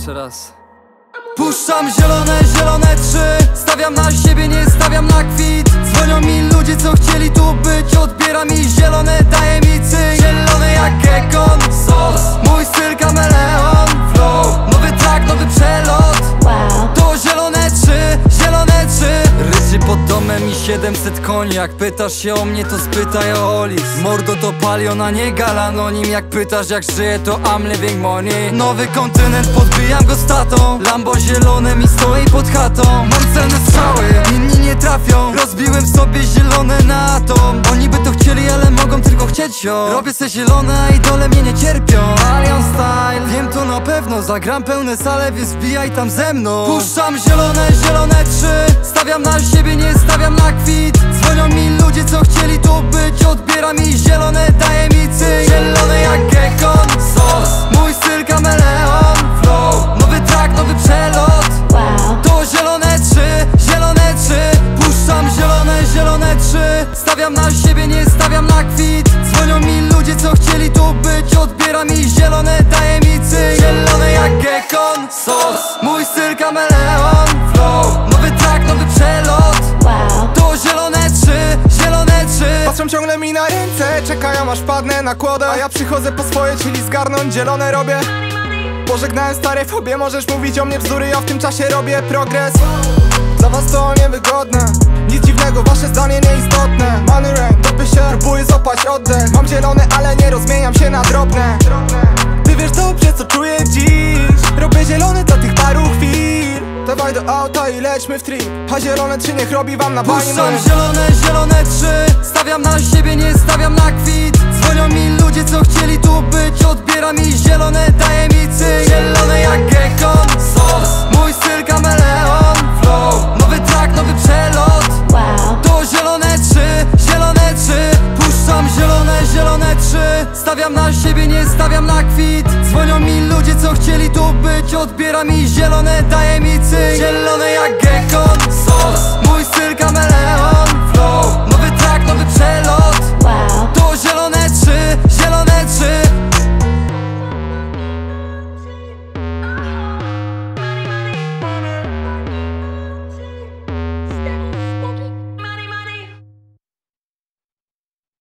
Jeszcze raz. Puszczam zielone trzy. Stawiam na siebie, nie stawiam na kwit. Dzwonią mi ludzie, co chcieli tu być. Odbiera mi zielone, daje mi cyk. Zielone jak gekon, sos. Mój styl kameleon, flow. Nowy track, nowy przelot. To zielone trzy. Ryczy pod domem i 700 koni. Jak pytasz się o mnie, to spytaj o Olis. Mordo to Palion, a nie Galanonim. Jak pytasz jak żyję, to I'm living money. Nowy kontynent, podbijam go statą. Lambo zielone mi stoi pod chatą. Mam celne strzały, inni nie trafią. Rozbiłem sobie zielone na atom. Oni by to chcieli, ale mogą tylko chcieć ją. Robię se zielone, a idole mnie nie cierpią. Palion style, wiem to na pewno. Zagram pełne sale, więc wbijaj tam ze mną. Puszczam zielone trzy. Stawiam na siebie, nie stawiam na kwit. Dzwonią mi ludzie, co chcieli tu być. Odbiera mi zielone, daje mi cyk. Zielone jak gekon, sos. Mój styl kameleon, flow. Nowy track, nowy przelot. To zielone trzy. Puszczam zielone trzy. Stawiam na siebie, nie stawiam na kwit. Dzwonią mi ludzie, co chcieli tu być. Odbiera mi zielone, daje mi cyk. Zielone jak gekon, sos. Mój styl kameleon, flow. Nowy track, nowy przelot. To zielone trzy. Patrzą ciągle mi na ręce, czekają aż padnę na kłodę. A ja przychodzę po swoje, czyli zgarnąć zielone robię. Pożegnałem stare fobie, możesz mówić o mnie bzdury. Ja w tym czasie robię progres. Dla was to niewygodne, nic dziwnego, wasze zdanie nieistotne. Money rain, topy się, próbuję złapać oddech. Mam zielone, ale nie rozmieniam się na drobne. Ty wiesz dobrze, co czuję dziś. Robię zielony dla tych paru chwil. Dawaj do auta i lećmy w trip. A zielone trzy niech robi wam na bani. Puszczam zielone trzy. Stawiam na siebie, nie stawiam na kwit. Dzwonią mi ludzie, co chcieli tu być. Odbiera mi zielone, daje mi cyk. Zielone jak gekon, sos. Mój styl kameleon, flow. Nowy track, nowy przelot. To zielone trzy. Puszczam zielone trzy. Stawiam na siebie, nie stawiam na kwit. Dzwonią mi ludzie, co chcieli tu być. Odbiera mi zielone, daje mi cyk. Zielone jak gekon, sos. Mój styl kameleon, flow. Nowy track, nowy przelot.